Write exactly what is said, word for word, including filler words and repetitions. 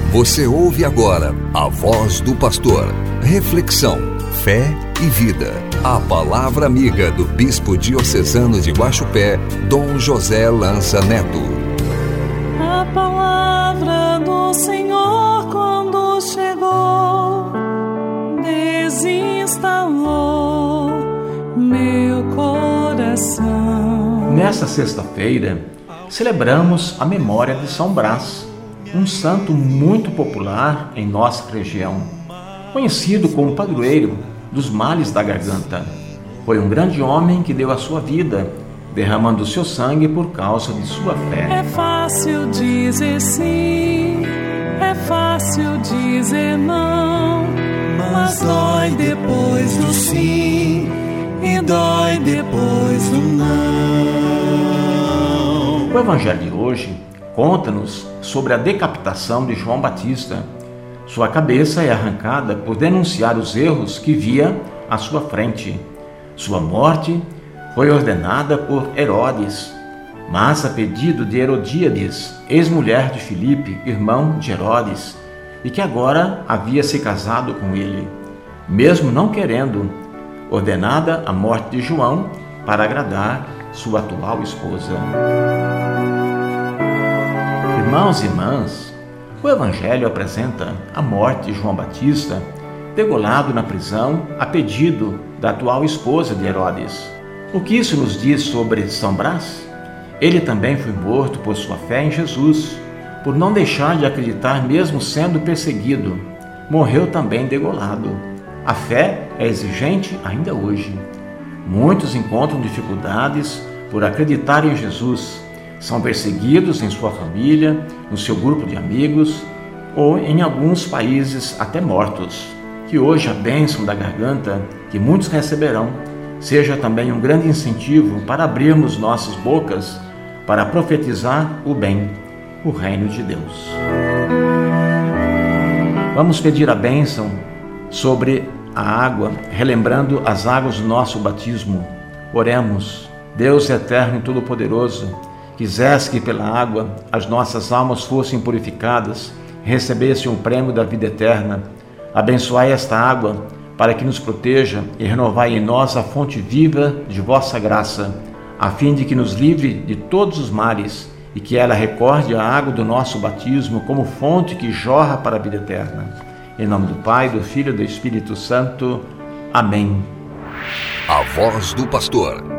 Você ouve agora a voz do pastor. Reflexão, fé e vida. A palavra amiga do bispo diocesano de Guaxupé, Dom José Lança Neto. A palavra do Senhor quando chegou, desinstalou meu coração. Nesta sexta-feira, celebramos a memória de São Brás, um santo muito popular em nossa região, conhecido como padroeiro dos males da garganta. Foi um grande homem que deu a sua vida, derramando seu sangue por causa de sua fé. É fácil dizer sim, é fácil dizer não, mas dói depois do sim e dói depois do não. O Evangelho de hoje conta-nos sobre a decapitação de João Batista. Sua cabeça é arrancada por denunciar os erros que via à sua frente. Sua morte foi ordenada por Herodes, mas a pedido de Herodíades, ex-mulher de Filipe, irmão de Herodes, e que agora havia se casado com ele, mesmo não querendo, ordenada a morte de João para agradar sua atual esposa. Irmãos e irmãs, o Evangelho apresenta a morte de João Batista, degolado na prisão a pedido da atual esposa de Herodes. O que isso nos diz sobre São Brás? Ele também foi morto por sua fé em Jesus, por não deixar de acreditar mesmo sendo perseguido. Morreu também degolado. A fé é exigente ainda hoje. Muitos encontram dificuldades por acreditar em Jesus. São perseguidos em sua família, no seu grupo de amigos ou em alguns países até mortos. Que hoje a bênção da garganta que muitos receberão seja também um grande incentivo para abrirmos nossas bocas para profetizar o bem, o reino de Deus. Vamos pedir a bênção sobre a água, relembrando as águas do nosso batismo. Oremos. Deus eterno e todo-poderoso, quisesse que pela água as nossas almas fossem purificadas, recebessem o prêmio da vida eterna. Abençoai esta água para que nos proteja e renovai em nós a fonte viva de vossa graça, a fim de que nos livre de todos os males e que ela recorde a água do nosso batismo como fonte que jorra para a vida eterna. Em nome do Pai, do Filho e do Espírito Santo. Amém. A voz do pastor.